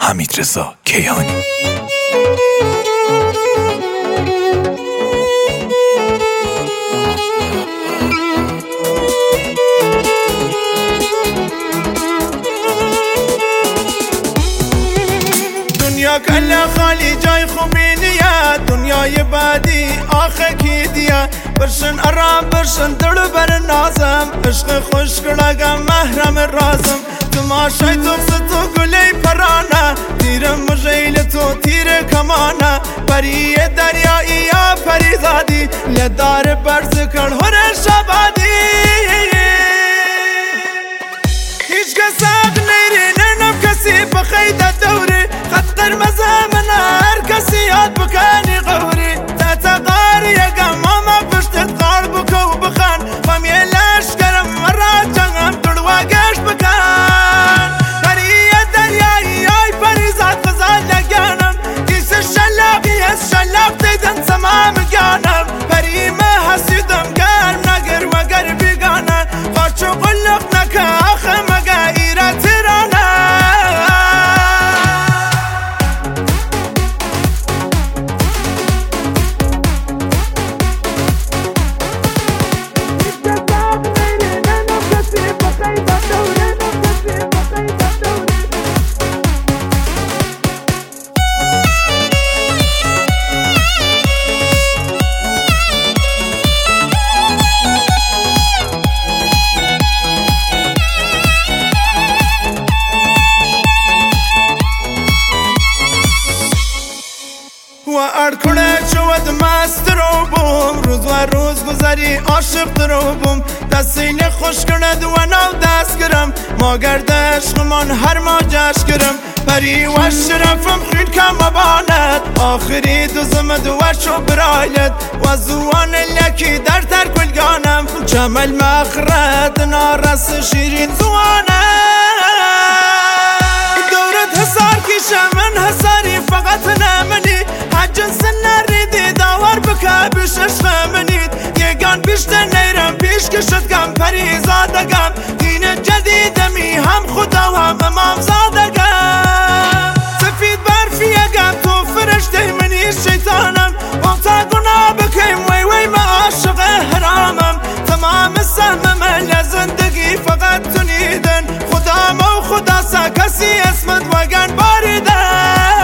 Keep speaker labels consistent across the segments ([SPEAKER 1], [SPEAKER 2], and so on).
[SPEAKER 1] حمیدرضا کیهانی.
[SPEAKER 2] دنیا کل خالی جای خوبی نیه، دنیای بعدی آخه کی دیه. برشن ارام برشن دل بر نازم، عشق خوش کردگم محرم رازم. تماشای تو گلی پرانه، تیر مجیل تو تیر کمانه. پری دریایی یا پری زادی، لدار برز کرد هر شبادی. هیچ کس حق نیری ننم کسی بخیده دوری، خط قرمزه من هر کسی یاد بکنی غوری. تا غار یکم ماما پشتت غار بکو بخان، خوامی لشکرم مرا جنگم تروا گشت بکن. پری دریایی آی پری زاد غزال لگانم، کیس شلاقی از شلاق دیدن سمام گانم. پری ما حسیدم گرم نگر وگر بیگانه، خواچو قلق نکه آخه مگه ایره تیرانه. و ارکونه شود مست رو بوم، روز و روز گذری عاشق رو بوم. دستین خوش کند و نو دست کرم، ما گردش خمان هر ما جش کرم. پری و شرفم خیل کم بانت، آخری دو زمد و شو برایت. و زوان لکی در تر کلگانم، جمل مخرد نارس شیرین زوانم. دورت حسار کشم من حساری فقط نمنی، جنس نریدی داور بکه بشش منید. یگان بیشتر نیرم پیش کشت کم پری زادگم، دین جدیدمی هم خدا و هم امام زادگم. سفید برفیگم تو فرشته منی شیطانم، وقتا گناه بکیم وی وی ما عاشق حرامم. تمام سهم من زندگی فقط تو نیدن، خدا مو خدا سا کسی اسمت وگن باریدن.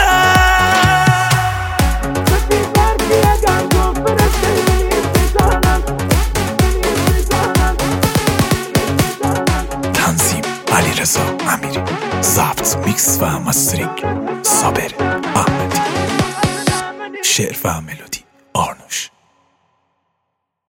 [SPEAKER 1] علیرضا امیری، ضبط میکس و مسترینگ صابر احمدی، شعر و ملودی.